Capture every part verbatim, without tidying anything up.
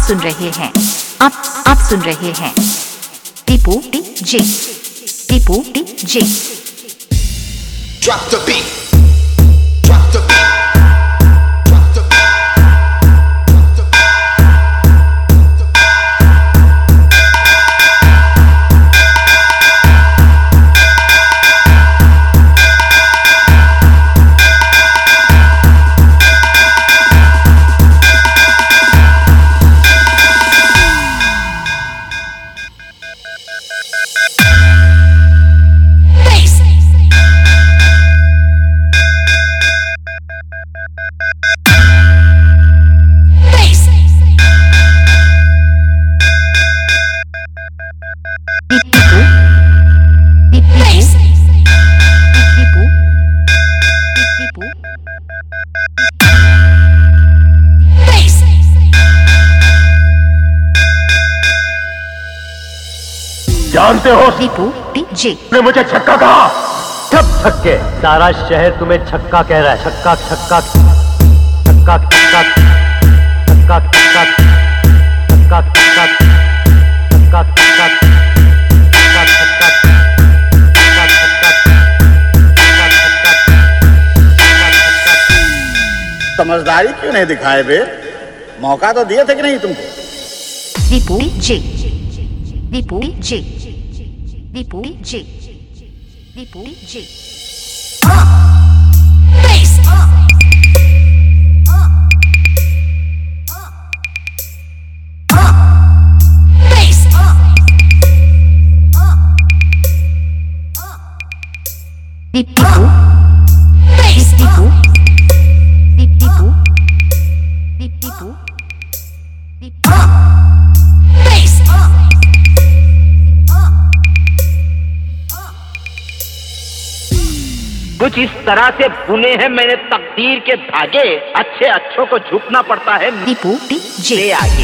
सुन रहे हैं आप आप सुन रहे हैं Tipu DJ Tipu DJ. Drop the beat. Drop the beat. Drop the beat. Drop the beat. जानते हो टीपू डीजे ने मुझे छक्का कहा। सब छक्के, सारा शहर तुम्हें छक्का कह रहा है। छक्का छक्का छक्का छक्का छक्का छक्का छक्का छक्का छक्का छक्का। समझदारी क्यों नहीं दिखाए बे? मौका तो दिए थे कि नहीं तुमको? Tipu DJ Tipu DJ Tipu DJ Tipu DJ. Tipu Tipu Tipu Tipu Tipu. कुछ इस तरह से बुने हैं मैंने तकदीर के धागे, अच्छे अच्छों को झुकना पड़ता है टीपू डीजे मेरे आगे।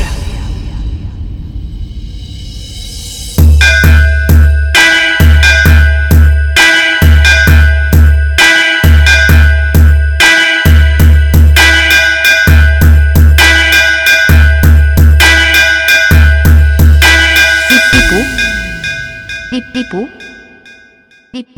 टीपू टीपू